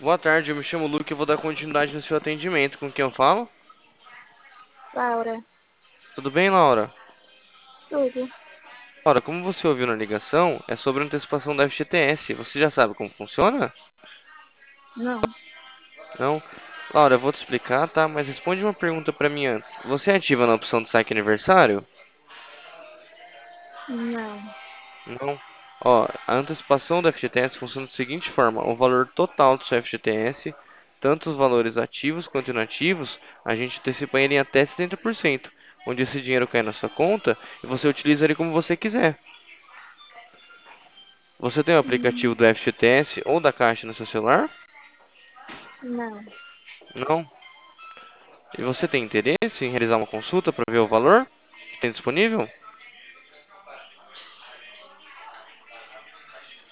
Boa tarde, eu me chamo Luke e vou dar continuidade no seu atendimento. Com quem eu falo? Laura, Tudo bem, Laura? tudo? Laura, como você ouviu na ligação, é sobre a antecipação da FGTS. Você já sabe como funciona? Não, Não? Laura, eu vou te explicar, tá? Mas responde uma pergunta pra mim antes. Você é ativa na opção de saque aniversário? não. Não. Ó, a antecipação da FGTS funciona da seguinte forma: o valor total do seu FGTS, tanto os valores ativos quanto inativos, a gente antecipa ele em até 70%, onde esse dinheiro cai na sua conta e você utiliza ele como você quiser. Você tem o aplicativo Hum, do FGTS ou da Caixa no seu celular? Não, Não. E você tem interesse em realizar uma consulta para ver o valor que tem disponível?